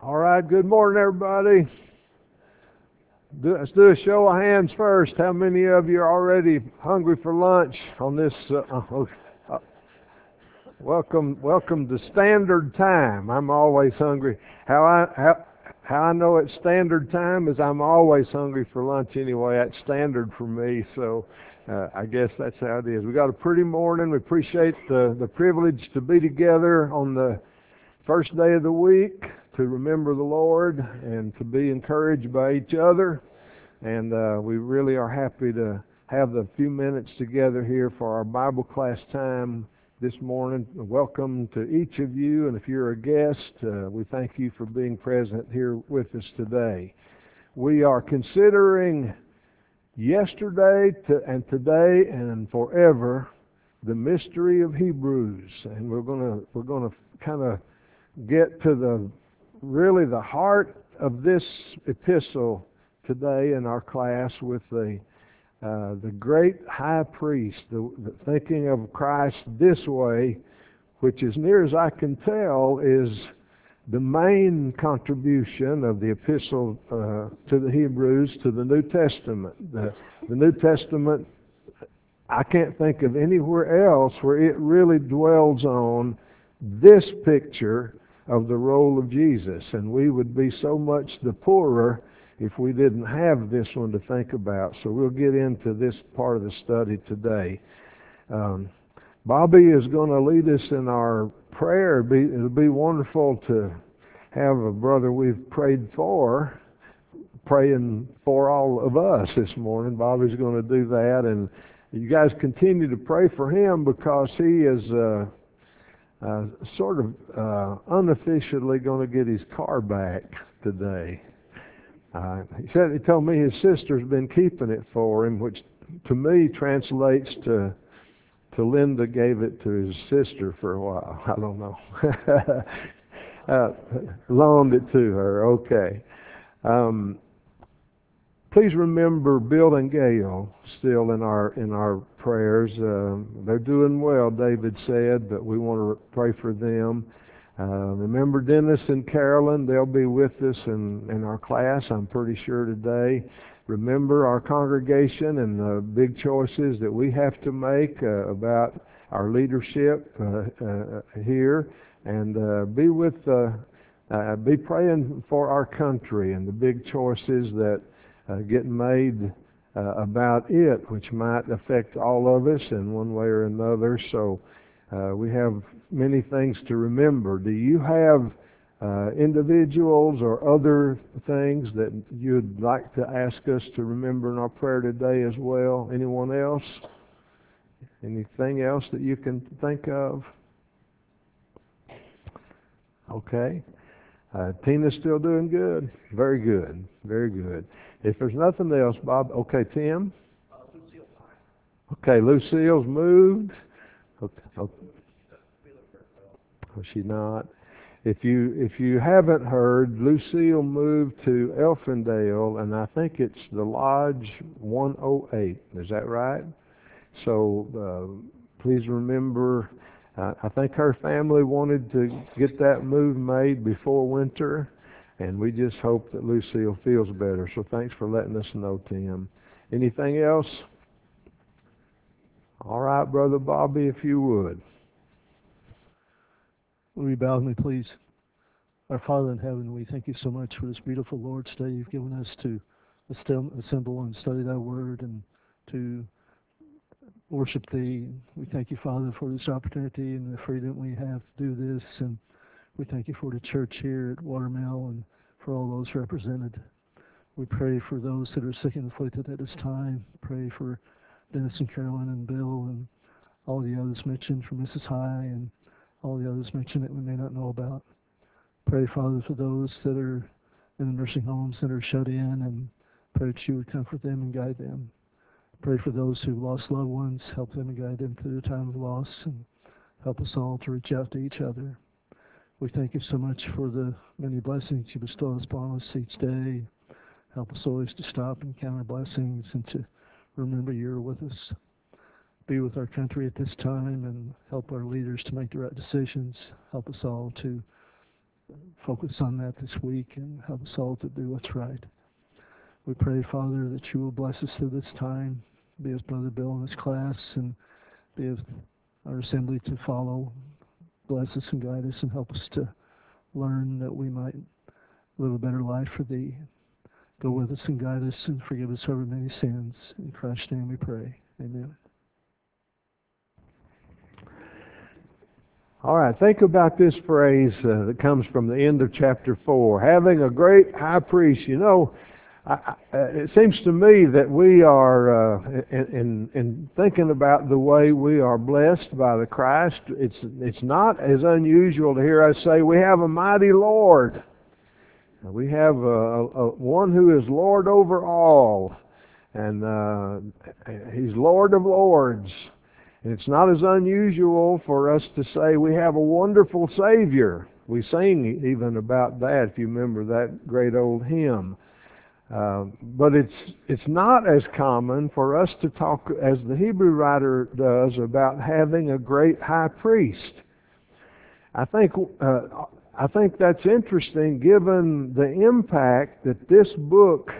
All right, good morning, everybody. Let's do a show of hands first. How many of you are already hungry for lunch on this? Uh, welcome to Standard Time. I'm always hungry. How I know it's Standard Time is I'm always hungry for lunch anyway. That's standard for me. So I guess that's how it is. We got a pretty morning. We appreciate the privilege to be together on the first day of the week to remember the Lord and to be encouraged by each other. And we really are happy to have the few minutes together here for our Bible class time this morning. Welcome to each of you, and if you're a guest, we thank you for being present here with us today. We are considering yesterday and today and forever the mystery of Hebrews, and we're gonna kind of get to the heart of this epistle today in our class with the great high priest, the thinking of Christ this way, which as near as I can tell is the main contribution of the epistle to the Hebrews to the New Testament. The New Testament, I can't think of anywhere else where it really dwells on this picture of the role of Jesus, and we would be so much the poorer if we didn't have this one to think about. So we'll get into this part of the study today. Bobby is going to lead us in our prayer. It'll be wonderful to have a brother we've prayed for praying for all of us this morning. Bobby's going to do that, and you guys continue to pray for him because he is sort of unofficially going to get his car back today. He told me his sister's been keeping it for him, which to me translates to Linda gave it to his sister for a while. I don't know. Loaned it to her. Okay. Please remember Bill and Gail still in our prayers. They're doing well, David said, but we want to pray for them. Remember Dennis and Carolyn, they'll be with us in our class, I'm pretty sure today. Remember our congregation and the big choices that we have to make about our leadership here, and be praying for our country and the big choices that get made about it, which might affect all of us in one way or another. So we have many things to remember. Do you have individuals or other things that you'd like to ask us to remember in our prayer today as well? Anyone else? Anything else that you can think of? Okay. Tina's still doing good? Very good. Very good. If there's nothing else, Bob, okay, Tim? Okay, Lucille's moved. Okay. Oh, she's not. If you haven't heard, Lucille moved to Elfindale, and I think it's the Lodge 108. Is that right? So please remember, I think her family wanted to get that move made before winter, and we just hope that Lucille feels better. So thanks for letting us know, Tim. Anything else? All right, Brother Bobby, if you would. Will you bow with me, please? Our Father in heaven, we thank you so much for this beautiful Lord's Day you've given us to assemble and study thy word and to worship thee. We thank you, Father, for this opportunity and the freedom we have to do this. And we thank you for the church here at Watermill and for all those represented. We pray for those that are sick and afflicted at this time. Pray for Dennis and Carolyn and Bill and all the others mentioned, for Mrs. High and all the others mentioned that we may not know about. Pray, Father, for those that are in the nursing homes that are shut in, and pray that you would comfort them and guide them. Pray for those who lost loved ones, help them and guide them through the time of loss, and help us all to reach out to each other. We thank you so much for the many blessings you bestow upon us each day. Help us always to stop and count our blessings and to remember you're with us. Be with our country at this time and help our leaders to make the right decisions. Help us all to focus on that this week and help us all to do what's right. We pray, Father, that you will bless us through this time, be with Brother Bill in his class, and be with our assembly to follow. Bless us and guide us and help us to learn that we might live a better life for Thee. Go with us and guide us and forgive us our many sins. In Christ's name we pray. Amen. All right, think about this phrase that comes from the end of chapter 4. Having a great high priest. You know, it seems to me that we are, in thinking about the way we are blessed by the Christ, it's not as unusual to hear us say, we have a mighty Lord. We have a one who is Lord over all, and He's Lord of Lords. And it's not as unusual for us to say we have a wonderful Savior. We sing even about that, if you remember that great old hymn. But it's not as common for us to talk, as the Hebrew writer does, about having a great high priest. I think that's interesting, given the impact that this book,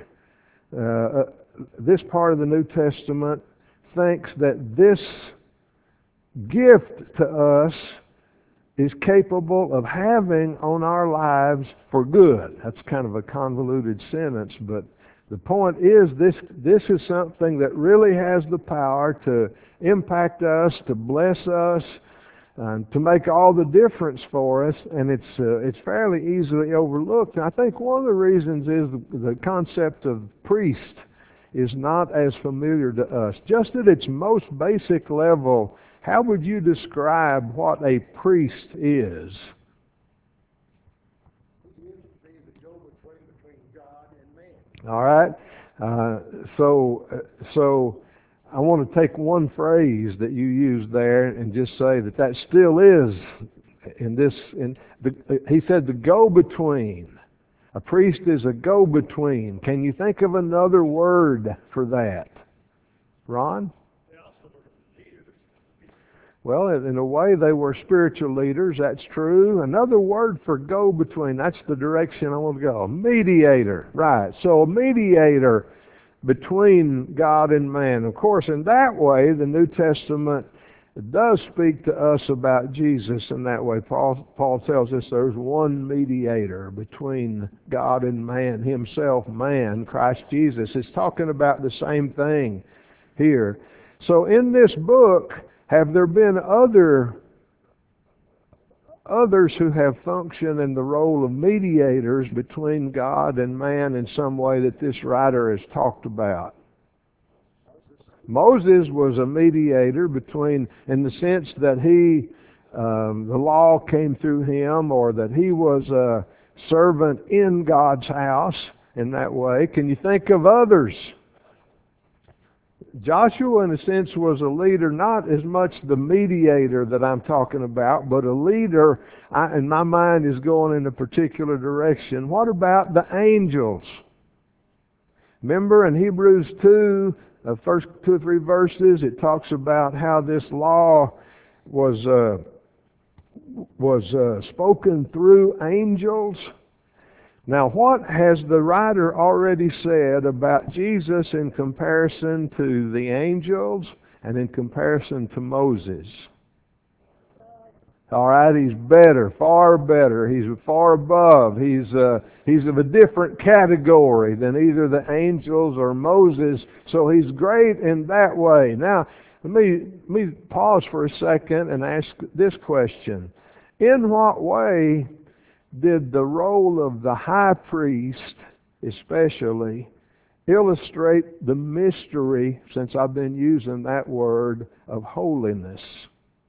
this part of the New Testament, thinks that this gift to us is capable of having on our lives for good. That's kind of a convoluted sentence, but the point is this is something that really has the power to impact us, to bless us, to make all the difference for us, and it's fairly easily overlooked. And I think one of the reasons is the concept of priest is not as familiar to us. Just at its most basic level, how would you describe what a priest is? He is the go-between between God and man. All right. So I want to take one phrase that you used there and just say that still is in this. He said the go-between. A priest is a go-between. Can you think of another word for that, Ron? Well, in a way, they were spiritual leaders. That's true. Another word for go-between, that's the direction I want to go. Mediator, right. So a mediator between God and man. Of course, in that way, the New Testament does speak to us about Jesus in that way. Paul tells us there's one mediator between God and man, himself, man, Christ Jesus. It's talking about the same thing here. So in this book, have there been others who have functioned in the role of mediators between God and man in some way that this writer has talked about? Moses was a mediator between, in the sense that the law came through him, or that he was a servant in God's house in that way. Can you think of others? Joshua, in a sense, was a leader, not as much the mediator that I'm talking about, but a leader, in my mind, is going in a particular direction. What about the angels? Remember in Hebrews 2, the first 2 or 3 verses, it talks about how this law was spoken through angels. Now, what has the writer already said about Jesus in comparison to the angels and in comparison to Moses? All right, he's better, far better. He's far above. He's of a different category than either the angels or Moses. So he's great in that way. Now, let me pause for a second and ask this question: in what way did the role of the high priest, especially, illustrate the mystery, since I've been using that word, of holiness?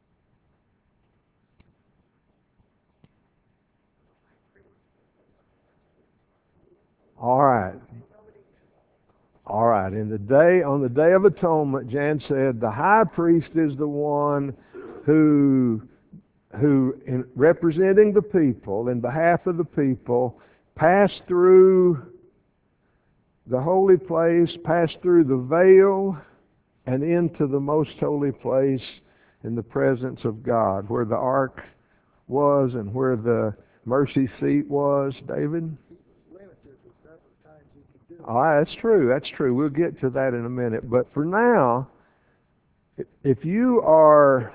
All right. All right. On the Day of Atonement, Jan said the high priest is the one who in representing the people, in behalf of the people, passed through the holy place, passed through the veil, and into the most holy place in the presence of God, where the ark was and where the mercy seat was, David? Limited the number of times he could do it. Oh, that's true. That's true. We'll get to that in a minute. But for now, if you are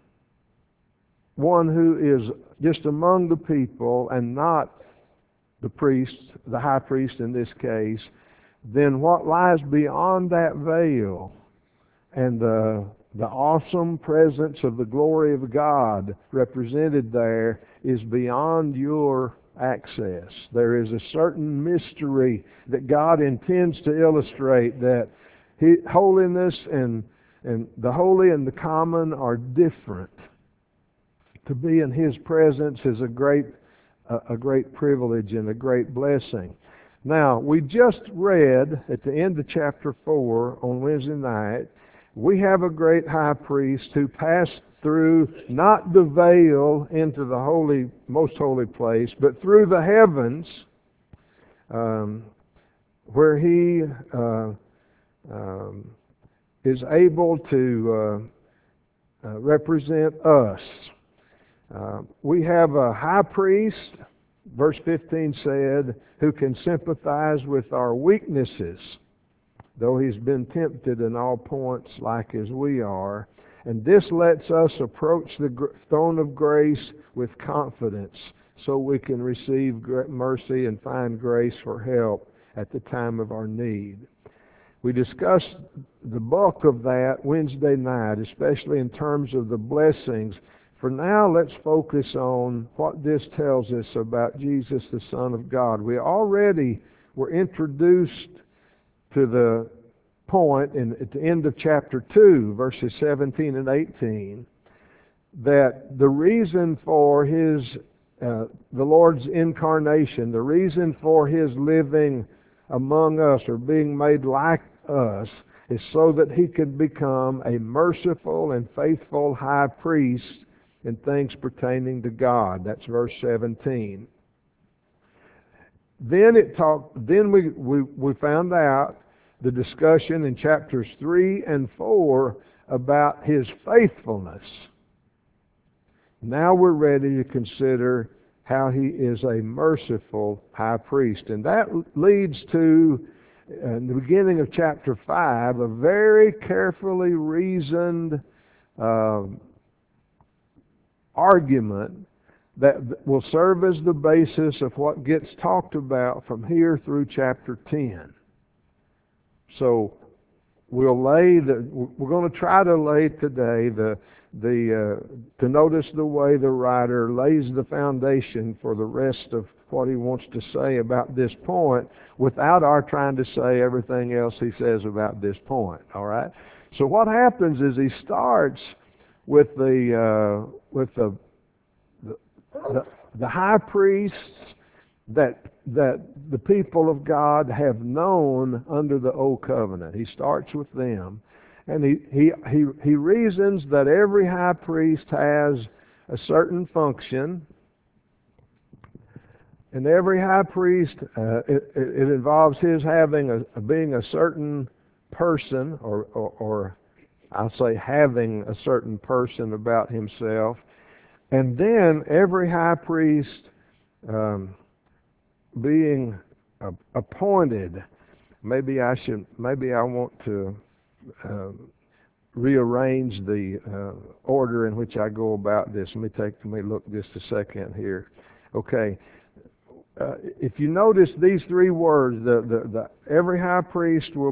one who is just among the people and not the priest, the high priest in this case, then what lies beyond that veil and the awesome presence of the glory of God represented there is beyond your access. There is a certain mystery that God intends to illustrate, that holiness and the holy and the common are different. To be in His presence is a great privilege and a great blessing. Now, we just read at the end of chapter 4 on Wednesday night, we have a great high priest who passed through not the veil into the holy, most holy place, but through the heavens, where he is able to represent us. We have a high priest, verse 15 said, who can sympathize with our weaknesses, though he's been tempted in all points like as we are. And this lets us approach the throne of grace with confidence so we can receive mercy and find grace for help at the time of our need. We discussed the bulk of that Wednesday night, especially in terms of the blessings. For now, let's focus on what this tells us about Jesus, the Son of God. We already were introduced to the point at the end of chapter 2, verses 17 and 18, that the reason for the Lord's incarnation, the reason for His living among us or being made like us, is so that He could become a merciful and faithful high priest in things pertaining to God. That's verse 17. Then we found out the discussion in chapters 3 and 4 about His faithfulness. Now we're ready to consider how He is a merciful high priest. And that leads to, in the beginning of chapter 5, a very carefully reasoned argument that will serve as the basis of what gets talked about from here through chapter 10. So we're going to try to lay today to notice the way the writer lays the foundation for the rest of what he wants to say about this point without our trying to say everything else he says about this point. All right. So what happens is he starts with the high priests that the people of God have known under the old covenant. He starts with them, and he reasons that every high priest has a certain function, and every high priest it involves his being a certain person, or I'll say having a certain person about himself. And then every high priest being appointed. Maybe I want to rearrange the order in which I go about this. Let me look just a second here. Okay. If you notice these three words, every high priest will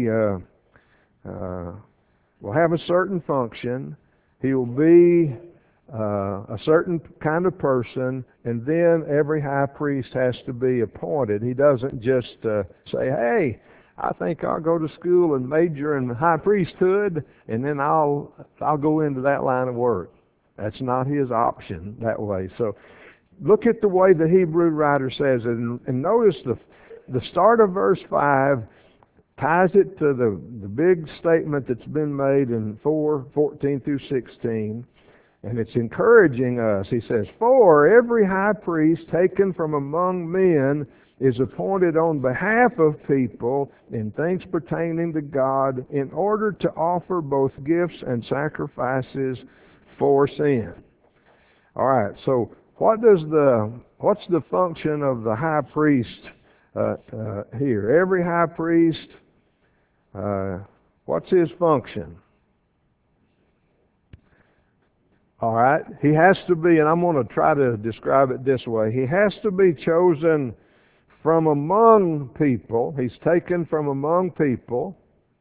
have a certain function. He will be a certain kind of person, and then every high priest has to be appointed. He doesn't just say, "Hey, I think I'll go to school and major in high priesthood, and then I'll go into that line of work." That's not his option that way. So look at the way the Hebrew writer says it, and notice the start of verse 5 ties it to the big statement that's been made in 4:14 through 16. And it's encouraging us. He says, "For every high priest taken from among men is appointed on behalf of people in things pertaining to God, in order to offer both gifts and sacrifices for sin." All right, so what's the function of the high priest here? Every high priest, what's his function? All right, he has to be, and I'm going to try to describe it this way. He has to be chosen from among people. He's taken from among people.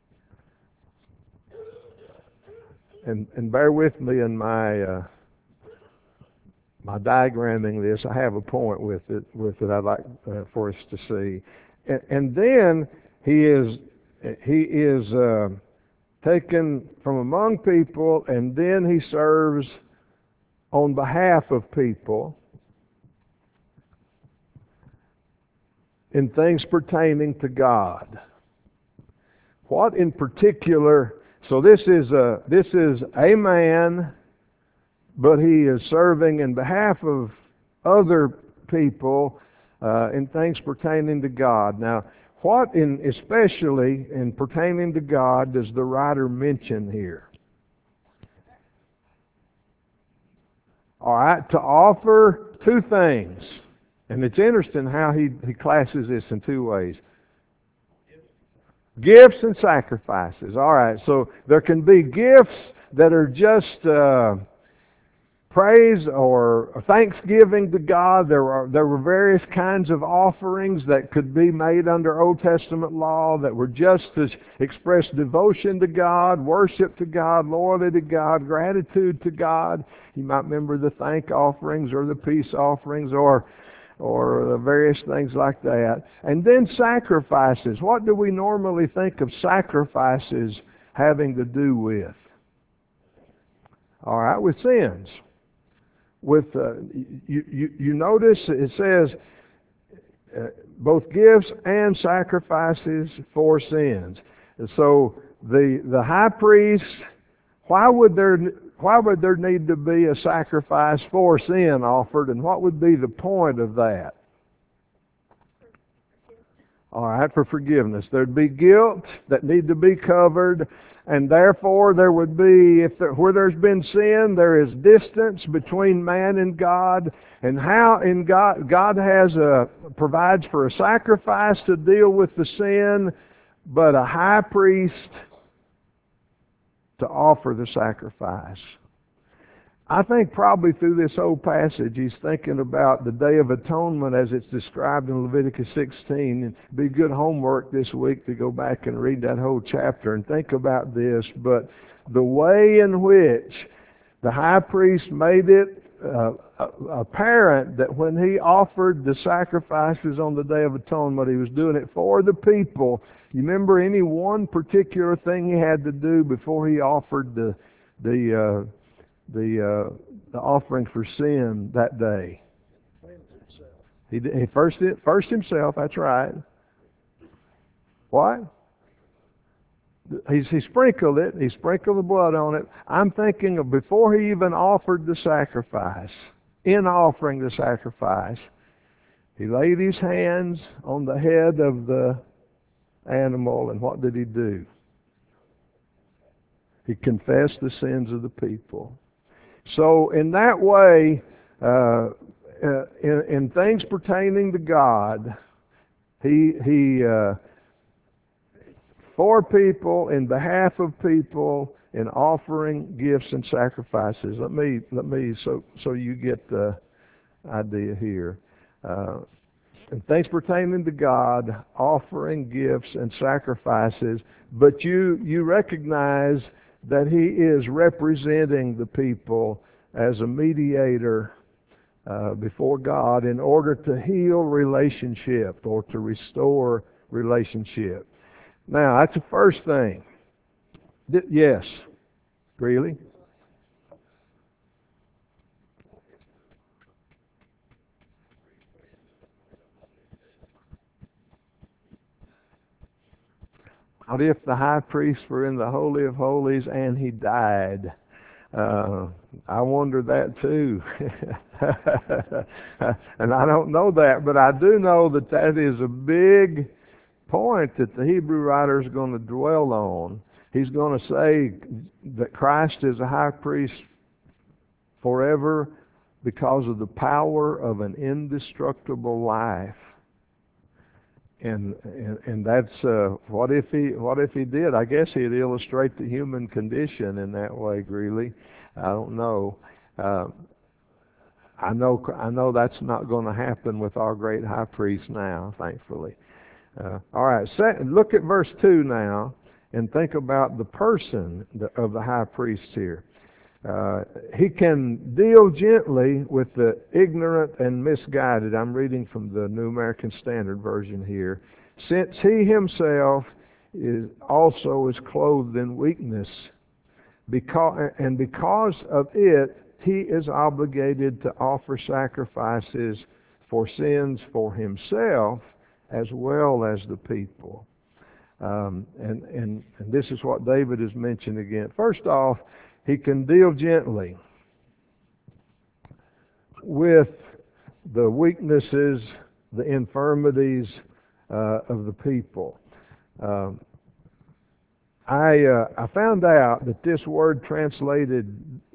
And bear with me in my diagramming this. I have a point with it. I'd like for us to see. And then he is taken from among people, and then he serves on behalf of people in things pertaining to God. What in particular? So this is a man, but he is serving in behalf of other people in things pertaining to God. Now, what especially in pertaining to God does the writer mention here? All right, to offer two things. And it's interesting how he classes this in two ways. Gifts and sacrifices. All right, so there can be gifts that are just praise or thanksgiving to God. There were various kinds of offerings that could be made under Old Testament law that were just to express devotion to God, worship to God, loyalty to God, gratitude to God. You might remember the thank offerings or the peace offerings or the various things like that. And then sacrifices. What do we normally think of sacrifices having to do with? All right, with sins. With you notice it says both gifts and sacrifices for sins. And so the high priest, why would there need to be a sacrifice for sin offered, and what would be the point of that? All right, for forgiveness. There'd be guilt that need to be covered, and therefore there would be, where there's been sin, there is distance between man and God, and how in God provides for a sacrifice to deal with the sin, but a high priest to offer the sacrifice. I think probably through this whole passage he's thinking about the Day of Atonement as it's described in Leviticus 16. It'd be good homework this week to go back and read that whole chapter and think about this. But the way in which the high priest made it apparent that when he offered the sacrifices on the Day of Atonement, he was doing it for the people. You remember any one particular thing he had to do before he offered the offering for sin that day? He first himself. That's right. What? He sprinkled it. He sprinkled the blood on it. I'm thinking of before he even offered the sacrifice. In offering the sacrifice, he laid his hands on the head of the animal, and what did he do? He confessed the sins of the people. So in that way, in things pertaining to God, he for people, in behalf of people, in offering gifts and sacrifices. Let me so you get the idea here. In things pertaining to God, offering gifts and sacrifices, but you recognize that he is representing the people as a mediator before God in order to heal relationship or to restore relationship. Now, that's the first thing. Yes, Greeley? What if the high priest were in the Holy of Holies and he died? I wonder that too. And I don't know that, but I do know that is a big point that the Hebrew writer is going to dwell on. He's going to say that Christ is a high priest forever, because of the power of an indestructible life. And that's what if he did? I guess he'd illustrate the human condition in that way, Greeley. I don't know. I know that's not going to happen with our great high priest now, thankfully. All right, look at verse 2 now, and think about the person of the high priest here. He can deal gently with the ignorant and misguided. I'm reading from the New American Standard Version here. Since he himself also is clothed in weakness, because of it, he is obligated to offer sacrifices for sins for himself as well as the people. And this is what David has mentioned again. First off, he can deal gently with the weaknesses, the infirmities of the people. I found out that this word translated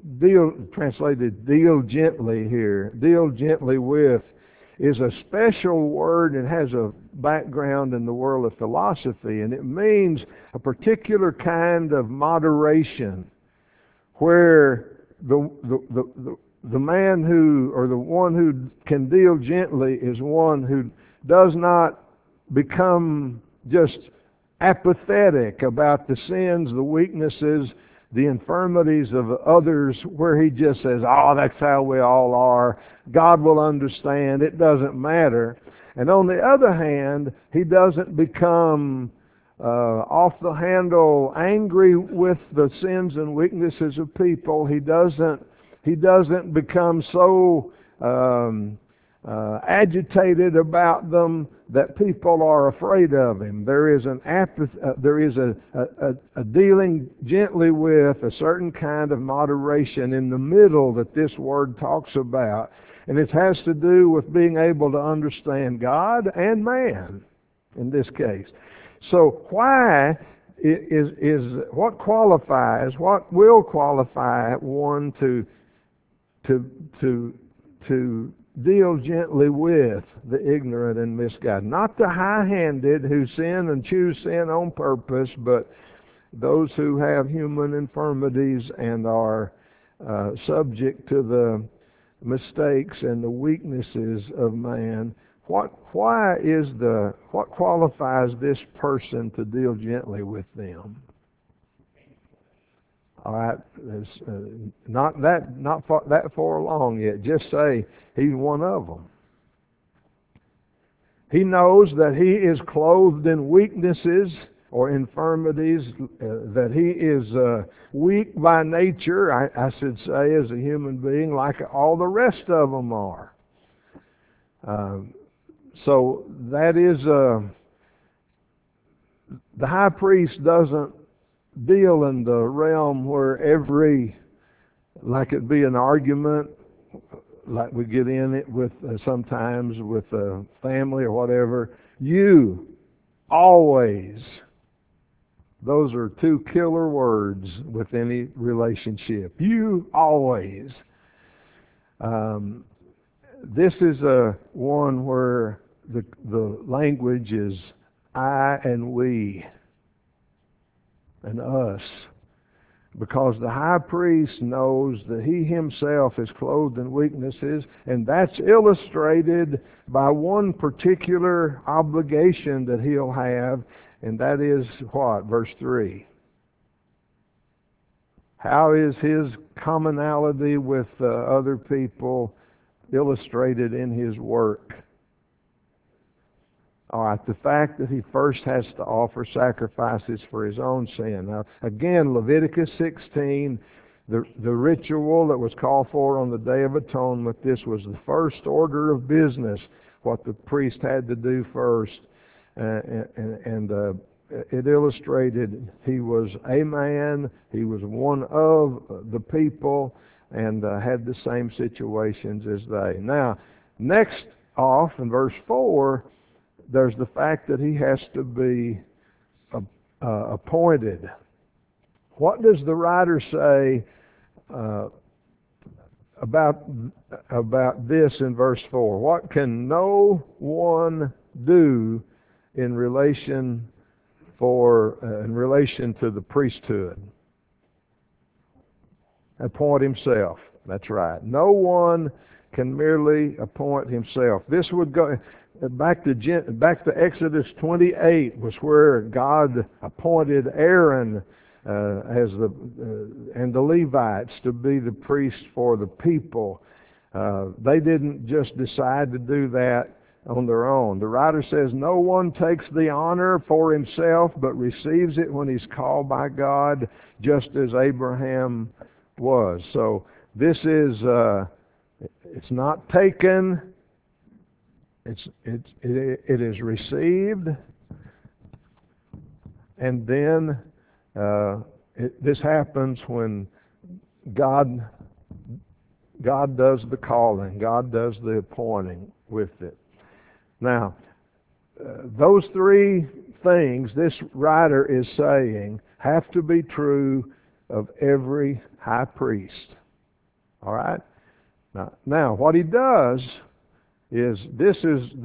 deal gently here, deal gently with, is a special word and has a background in the world of philosophy, and it means a particular kind of moderation, where the man who, or the one who can deal gently, is one who does not become just apathetic about the sins, the weaknesses, the infirmities of others, where he just says, "Oh, that's how we all are. God will understand. It doesn't matter." And on the other hand, he doesn't become off the handle angry with the sins and weaknesses of people. He doesn't become so agitated about them that people are afraid of him. There is a dealing gently with, a certain kind of moderation in the middle that this word talks about, and it has to do with being able to understand God and man in this case. So why is what qualifies, what will qualify one to deal gently with the ignorant and misguided? Not the high-handed who sin and choose sin on purpose, but those who have human infirmities and are subject to the mistakes and the weaknesses of man. What qualifies this person to deal gently with them? All right, not that far along yet. Just say he's one of them. He knows that he is clothed in weaknesses or infirmities, that he is weak by nature, I should say, as a human being, like all the rest of them are. So that is, the high priest doesn't deal in the realm where like it be an argument, like we get in it with sometimes with a family or whatever. You always, those are two killer words with any relationship. You always. This is one where the language is I and we and us, because the high priest knows that he himself is clothed in weaknesses, and that's illustrated by one particular obligation that he'll have, and that is what? Verse 3. How is his commonality with other people illustrated in his work? All right, the fact that he first has to offer sacrifices for his own sin. Now, again, Leviticus 16, the ritual that was called for on the Day of Atonement, this was the first order of business, what the priest had to do first. And it illustrated he was a man, he was one of the people, and had the same situations as they. Now, next off in verse 4, there's the fact that he has to be appointed. What does the writer say about this in verse 4. What can no one do in relation to the priesthood? Appoint himself. That's right. No one can merely appoint himself. This would go back to Exodus 28, was where God appointed Aaron and the Levites to be the priests for the people. They didn't just decide to do that on their own. The writer says, no one takes the honor for himself, but receives it when he's called by God, just as Abraham was. So this is, it's not taken, it is received, and then this happens when God does the calling, God does the appointing with it. Now, those three things this writer is saying have to be true of every high priest. All right? Now what he does is this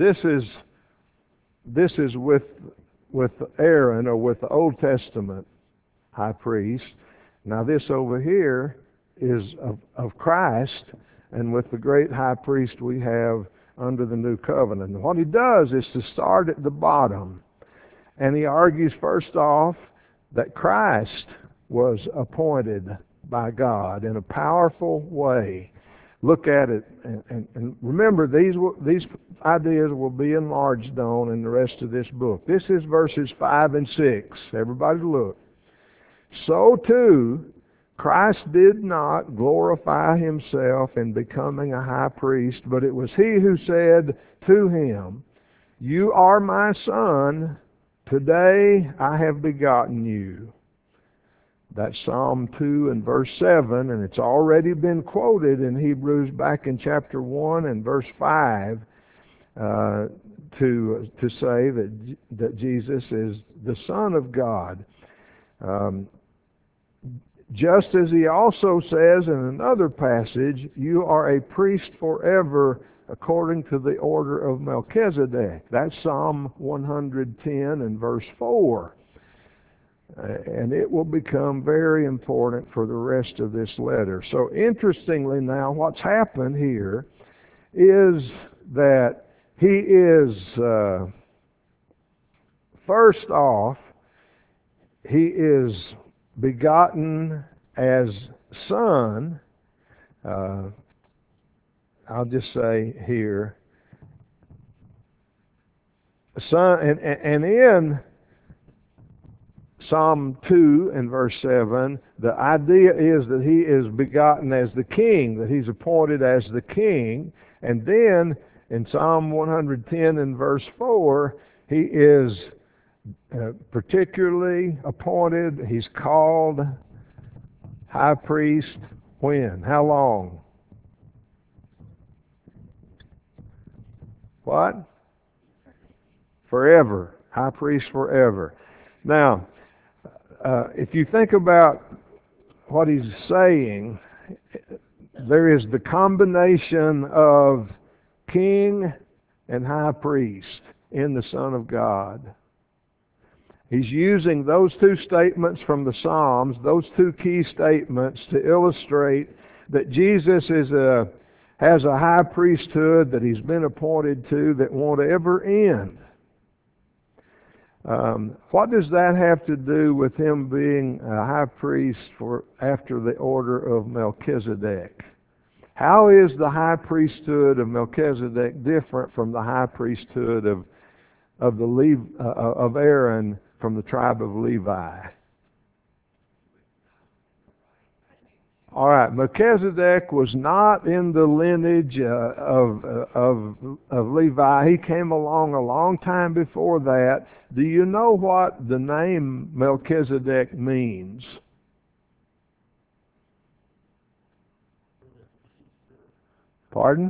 is with Aaron, or with the Old Testament high priest. Now this over here is of Christ, and with the great high priest we have under the new covenant. And what he does is to start at the bottom, and he argues first off that Christ was appointed by God in a powerful way. Look at it, and remember, these ideas will be enlarged on in the rest of this book. This is verses 5 and 6. Everybody look. So too, Christ did not glorify himself in becoming a high priest, but it was he who said to him, "You are my son, today I have begotten you." That's Psalm 2 and verse 7, and it's already been quoted in Hebrews back in chapter 1 and verse 5 to say that Jesus is the Son of God. Just as he also says in another passage, "You are a priest forever according to the order of Melchizedek." That's Psalm 110 and verse 4. And it will become very important for the rest of this letter. So interestingly now, what's happened here is that he is, first off, he is begotten as son. I'll just say here, son, and in Psalm 2 and verse 7, the idea is that he is begotten as the king, that he's appointed as the king. And then in Psalm 110 and verse 4, he is particularly appointed, he's called high priest when? How long? What? Forever. High priest forever. Now, if you think about what he's saying, there is the combination of king and high priest in the Son of God. He's using those two statements from the Psalms, those two key statements, to illustrate that Jesus has a high priesthood that he's been appointed to that won't ever end. What does that have to do with him being a high priest after the order of Melchizedek? How is the high priesthood of Melchizedek different from the high priesthood of Aaron from the tribe of Levi? All right, Melchizedek was not in the lineage of Levi. He came along a long time before that. Do you know what the name Melchizedek means? Pardon?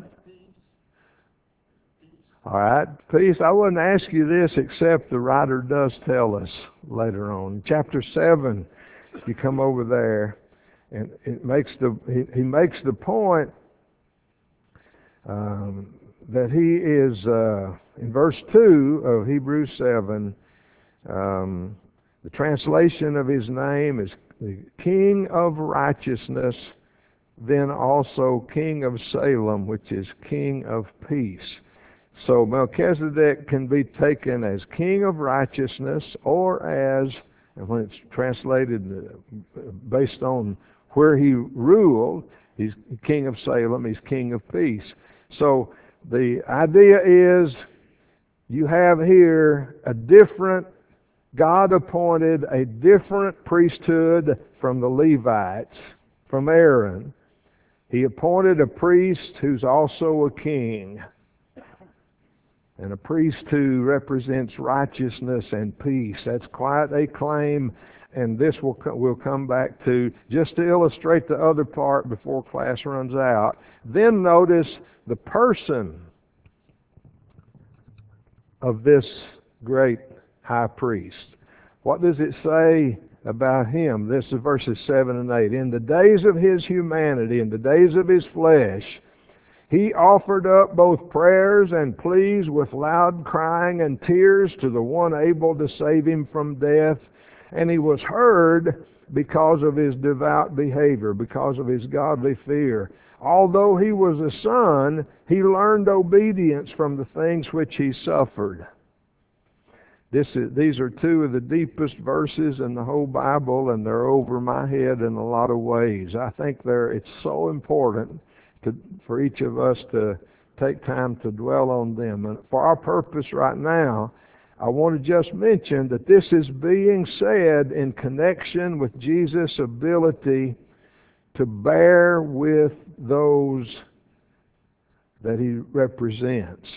All right, peace. I wouldn't ask you this except the writer does tell us later on. Chapter 7, if you come over there, and he makes the point that he is, in verse 2 of Hebrews 7, the translation of his name is the King of Righteousness, then also King of Salem, which is King of Peace. So Melchizedek can be taken as King of Righteousness, or as, and when it's translated based on where he ruled, he's King of Salem, he's King of Peace. So the idea is you have here a different, God appointed a different priesthood from the Levites, from Aaron. He appointed a priest who's also a king, and a priest who represents righteousness and peace. That's quite a claim, and this we'll come back to just to illustrate the other part before class runs out. Then notice the person of this great high priest. What does it say about him? This is verses 7 and 8. In the days of his humanity, in the days of his flesh, he offered up both prayers and pleas with loud crying and tears to the one able to save him from death, and he was heard because of his devout behavior, because of his godly fear. Although he was a son, he learned obedience from the things which he suffered. These are two of the deepest verses in the whole Bible, and they're over my head in a lot of ways. I think it's so important for each of us to take time to dwell on them. And for our purpose right now, I want to just mention that this is being said in connection with Jesus' ability to bear with those that he represents.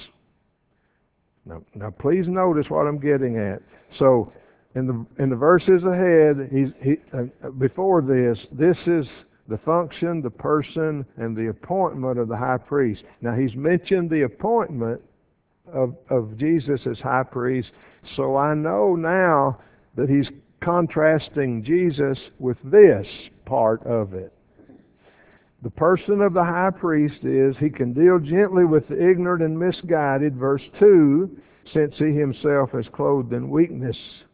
Now please notice what I'm getting at. So in the verses ahead, before this is the function, the person, and the appointment of the high priest. Now he's mentioned the appointment of Jesus as high priest, so I know now that he's contrasting Jesus with this part of it. The person of the high priest is, he can deal gently with the ignorant and misguided, verse 2, since he himself is clothed in weakness.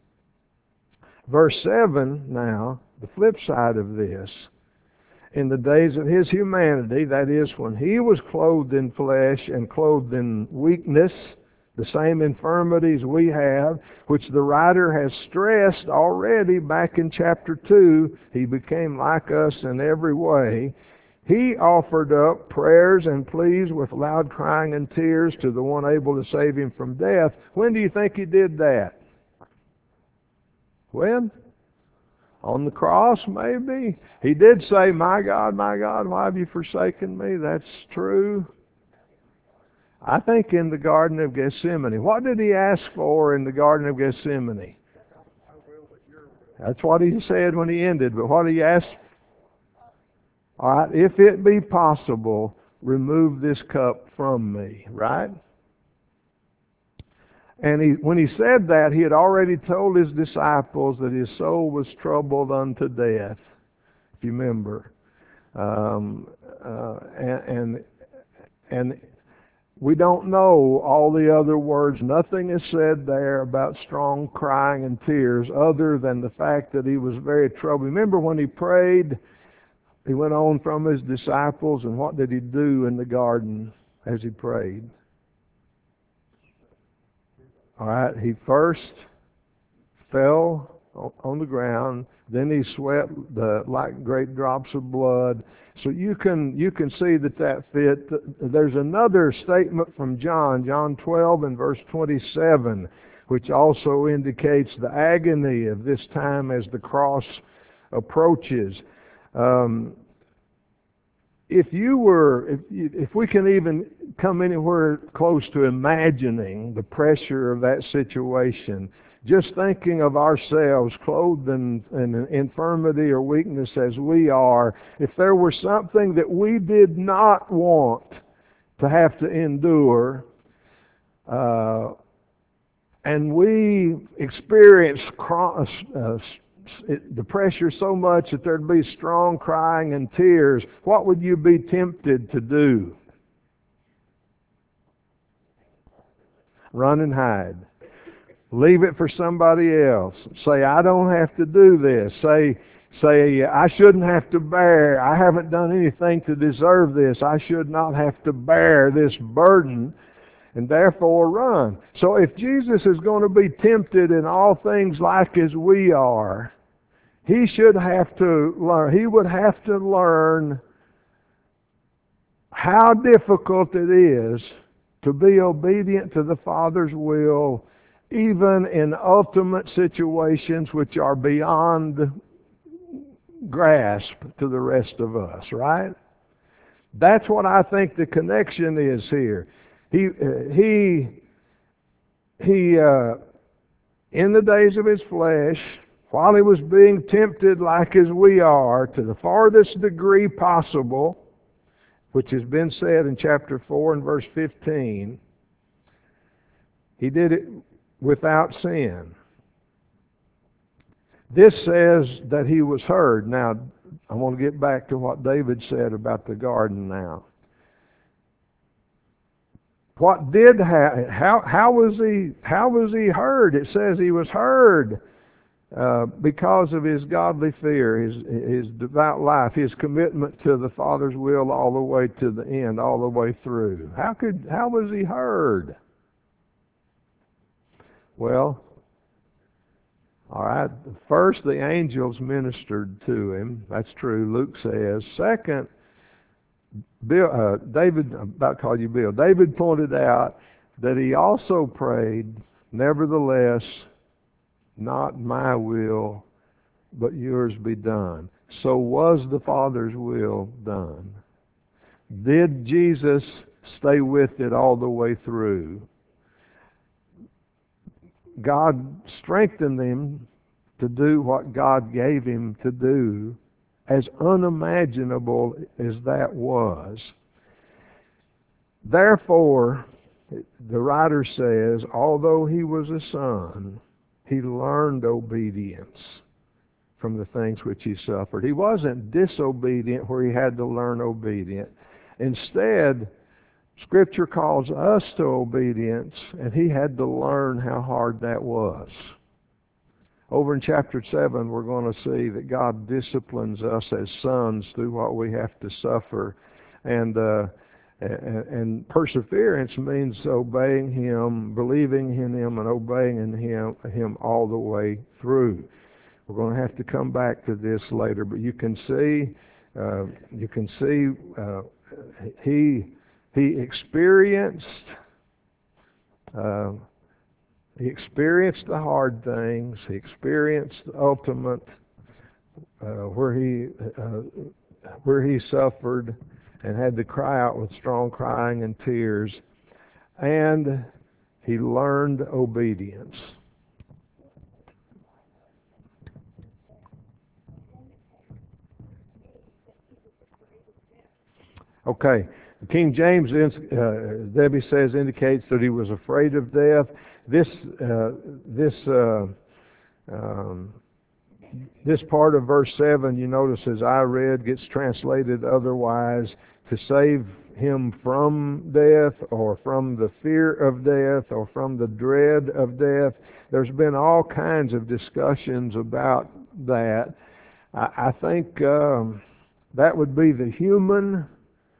Verse 7 now, the flip side of this. In the days of his humanity, that is, when he was clothed in flesh and clothed in weakness, the same infirmities we have, which the writer has stressed already back in chapter 2, he became like us in every way. He offered up prayers and pleas with loud crying and tears to the one able to save him from death. When do you think he did that? When? On the cross, maybe. He did say, my God, why have you forsaken me? That's true. I think in the Garden of Gethsemane. What did he ask for in the Garden of Gethsemane? That's what he said when he ended. But what did he ask? All right, if it be possible, remove this cup from me, right? And when he said that, he had already told his disciples that his soul was troubled unto death, if you remember. And we don't know all the other words. Nothing is said there about strong crying and tears other than the fact that he was very troubled. Remember when he prayed, he went on from his disciples, and what did he do in the garden as he prayed? All right, he first fell on the ground, then he sweat like great drops of blood. So you can see that fit. There's another statement from John 12 and verse 27, which also indicates the agony of this time as the cross approaches. If we can even come anywhere close to imagining the pressure of that situation, just thinking of ourselves clothed in infirmity or weakness as we are, if there were something that we did not want to have to endure, and we experienced the pressure so much that there'd be strong crying and tears, what would you be tempted to do? Run and hide. Leave it for somebody else. Say, I don't have to do this. Say, I shouldn't have to bear. I haven't done anything to deserve this. I should not have to bear this burden, and therefore run. So if Jesus is going to be tempted in all things like as we are, he should have to learn. He would have to learn how difficult it is to be obedient to the Father's will, even in ultimate situations which are beyond grasp to the rest of us, right? That's what I think the connection is here. He in the days of his flesh, while he was being tempted like as we are, to the farthest degree possible, which has been said in chapter 4 and verse 15, he did it without sin. This says that he was heard. Now, I want to get back to what David said about the garden now. What did happen? How was he heard? It says he was heard because of his godly fear, his devout life, his commitment to the Father's will all the way to the end, all the way through. How was he heard? Well, all right. First, the angels ministered to him. That's true. Luke says. Second, David, I'm about to call you Bill. David pointed out that he also prayed, nevertheless, not my will, but yours be done. So was the Father's will done? Did Jesus stay with it all the way through? God strengthened him to do what God gave him to do, as unimaginable as that was. Therefore, the writer says, although he was a son, he learned obedience from the things which he suffered. He wasn't disobedient where he had to learn obedience. Instead, Scripture calls us to obedience, and he had to learn how hard that was. Over in chapter 7, we're going to see that God disciplines us as sons through what we have to suffer. And perseverance means obeying him, believing in him, and obeying in him all the way through. We're going to have to come back to this later, but you can see he experienced the hard things. He experienced the ultimate where he suffered and had to cry out with strong crying and tears, and he learned obedience. Okay. King James, Debbie says, indicates that he was afraid of death. This part of verse 7, you notice as I read, gets translated otherwise, to save him from death, or from the fear of death, or from the dread of death. There's been all kinds of discussions about that. I think that would be the human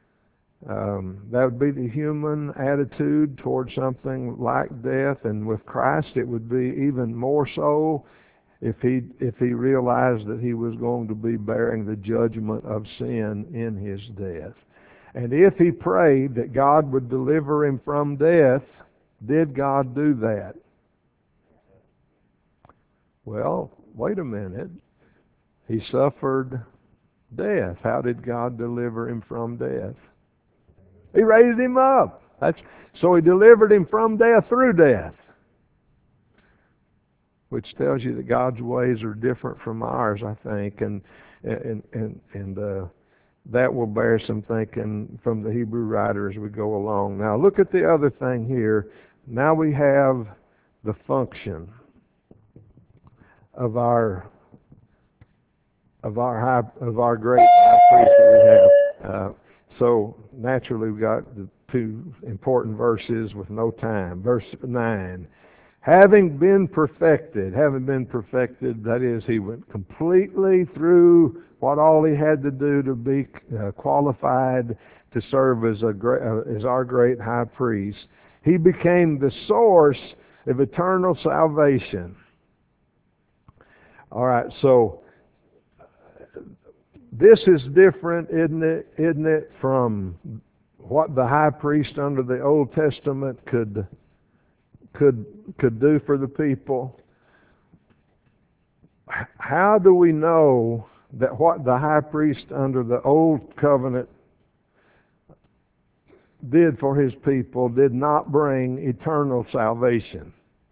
attitude towards something like death, and with Christ it would be even more so if he realized that he was going to be bearing the judgment of sin in his death. And if he prayed that God would deliver him from death, did God do that? Well, wait a minute. He suffered death. How did God deliver him from death? He raised him up. So he delivered him from death through death, which tells you that God's ways are different from ours, I think, and that will bear some thinking from the Hebrew writer as we go along. Now look at the other thing here. Now we have the function of our great high priest that we have. So naturally, we got two important verses with no time. Verse 9. Having been perfected, that is, he went completely through what all he had to do to be qualified to serve as our great high priest. He became the source of eternal salvation. All right, so this is different, isn't it, from what the high priest under the Old Testament could do for the people. How do we know that what the high priest under the Old Covenant did for his people did not bring eternal salvation?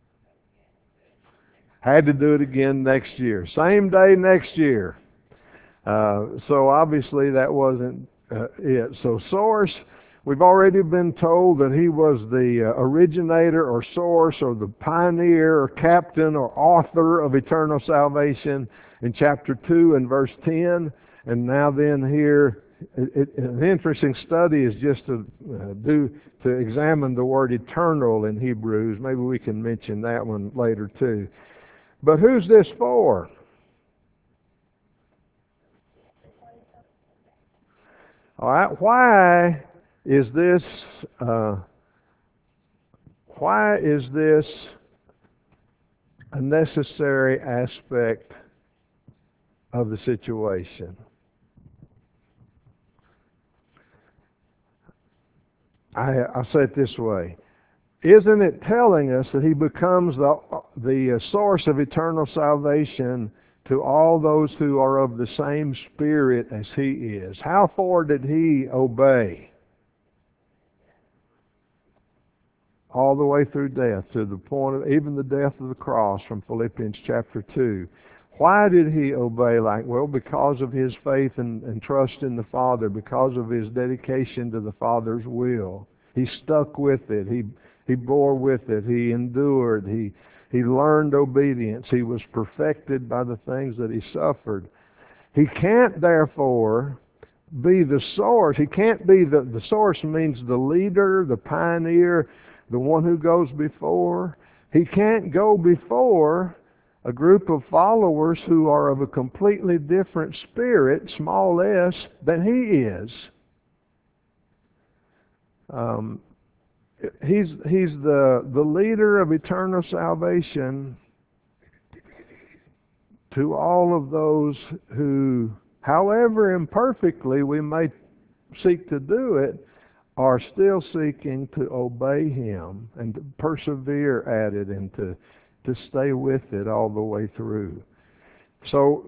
Had to do it again next year. Same day next year. So obviously that wasn't it. So source, we've already been told that he was the originator or source or the pioneer or captain or author of eternal salvation in chapter 2 and verse 10. And now then here, an interesting study is just to examine the word eternal in Hebrews. Maybe we can mention that one later too. But who's this for? All right, why is this a necessary aspect of the situation? I'll say it this way. Isn't it telling us that he becomes the source of eternal salvation to all those who are of the same spirit as he is? How far did he obey? All the way through death, to the point of even the death of the cross from Philippians chapter 2. Why did he obey? Well, because of his faith and trust in the Father, because of his dedication to the Father's will. He stuck with it. He bore with it. He endured. He learned obedience. He was perfected by the things that he suffered. He can't, therefore, be the source. He can't be the source means the leader, the pioneer, the one who goes before. He can't go before a group of followers who are of a completely different spirit, small s, than he is. He's the leader of eternal salvation to all of those who, however imperfectly we may seek to do it, are still seeking to obey him and to persevere at it and to stay with it all the way through. So,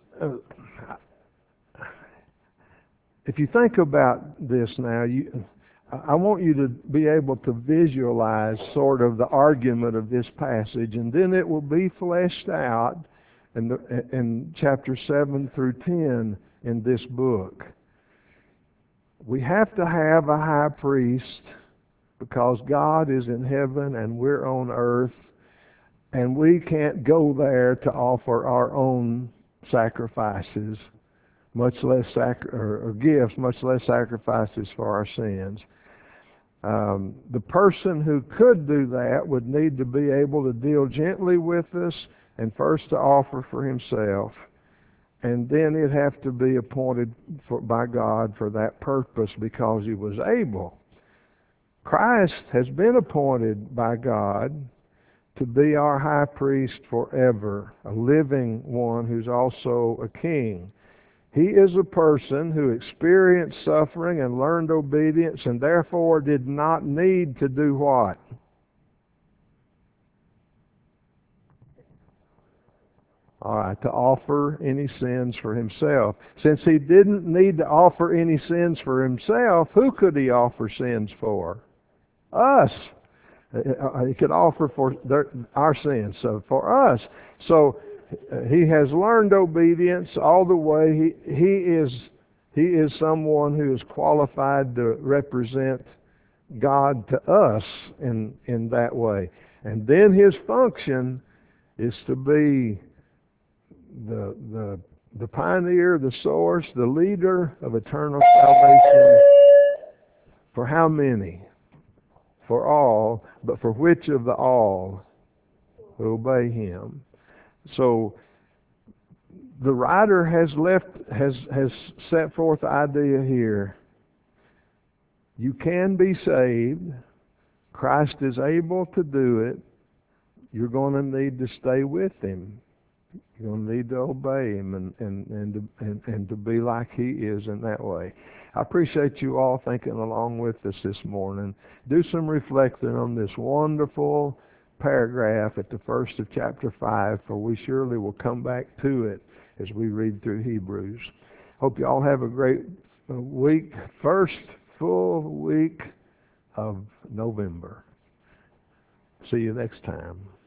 if you think about this now, I want you to be able to visualize sort of the argument of this passage, and then it will be fleshed out in chapter 7 through 10 in this book. We have to have a high priest because God is in heaven and we're on earth, and we can't go there to offer our own sacrifices, much less gifts, much less sacrifices for our sins. The person who could do that would need to be able to deal gently with us and first to offer for himself, and then it'd have to be appointed by God for that purpose because he was able. Christ has been appointed by God to be our high priest forever, a living one who's also a king. He is a person who experienced suffering and learned obedience and therefore did not need to do what? All right, to offer any sins for himself. Since he didn't need to offer any sins for himself, who could he offer sins for? Us. He could offer for our sins, so for us. So he has learned obedience all the way. He is someone who is qualified to represent God to us in that way. And then his function is to be the pioneer, the source, the leader of eternal salvation For how many? For all, but for which of the all obey him? So the writer has set forth the idea here. You can be saved. Christ is able to do it. You're going to need to stay with him. You're going to need to obey him and to be like he is in that way. I appreciate you all thinking along with us this morning. Do some reflecting on this wonderful paragraph at the first of chapter 5, for we surely will come back to it as we read through Hebrews. Hope you all have a great week. First full week of November. See you next time.